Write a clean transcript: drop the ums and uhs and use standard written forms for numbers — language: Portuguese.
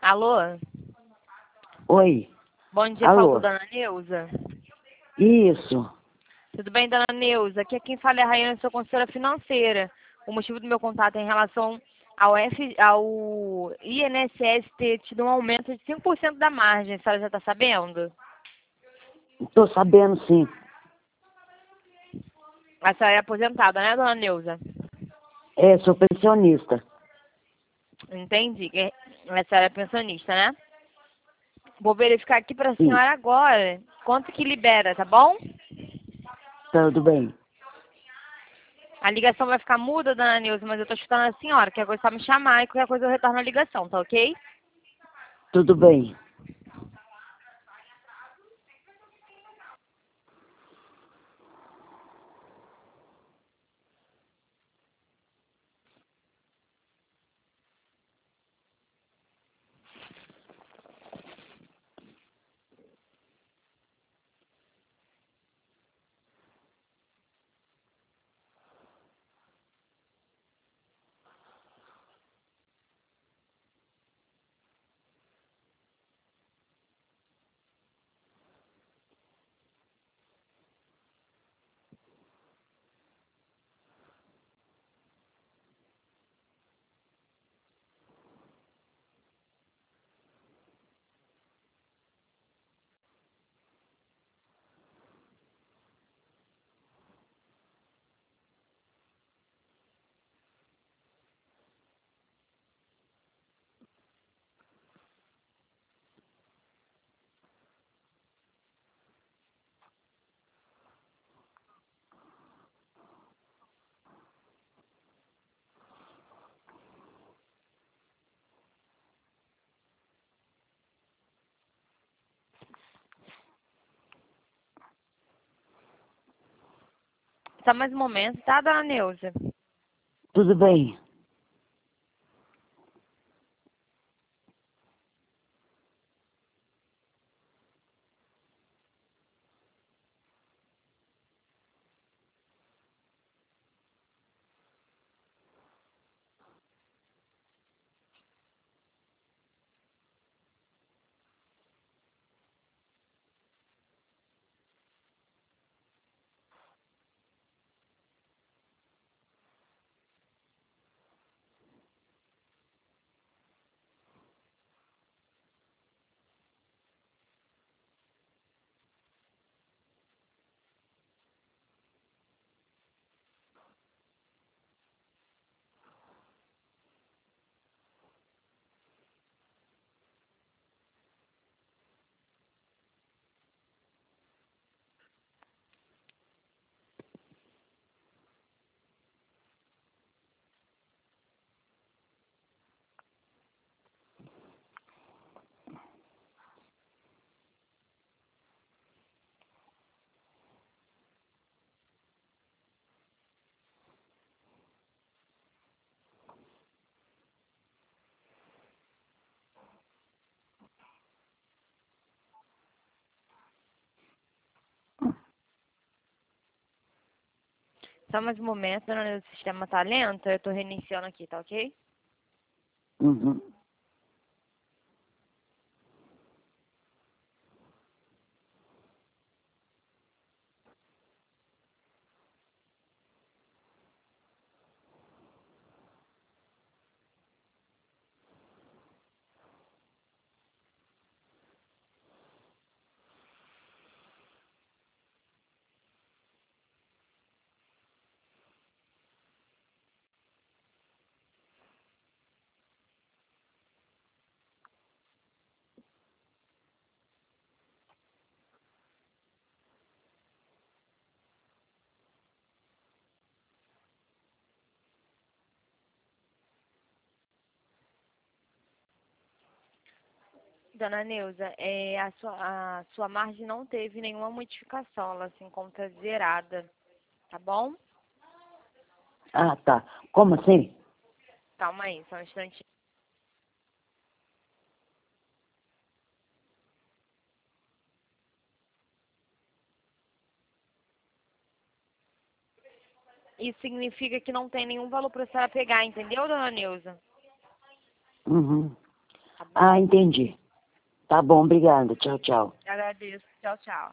Alô? Oi. Bom dia, falo com Alô. a dona Neuza. Isso. Tudo bem, dona Neuza? Aqui é quem fala é a Rayane, sou consultora financeira. O motivo do meu contato é em relação ao INSS ter tido um aumento de 5% da margem. A senhora já está sabendo? Tô sabendo, sim. A senhora é aposentada, né, dona Neuza? É, sou pensionista. Entendi. A senhora é pensionista, né? Vou verificar aqui para a Sim. senhora agora quanto que libera, tá bom? Tudo bem. A ligação vai ficar muda, dona Neuza, mas eu tô chutando a senhora. Qualquer coisa é só me chamar e qualquer coisa eu retorno a ligação, tá ok? Tudo bem. Só mais um momento, tá, dona Neuza? Tudo bem. Só mais um momento, dona Neuza, o sistema tá lento, eu tô reiniciando aqui, tá ok? Uhum. Dona Neuza, a sua margem não teve nenhuma modificação, ela se encontra zerada, tá bom? Ah, tá. Como assim? Calma aí, só um instantinho. Isso significa que não tem nenhum valor para a senhora pegar, entendeu, dona Neuza? Uhum. Tá Ah, entendi. Tá bom, obrigada. Tchau, tchau. Agradeço. Tchau, tchau.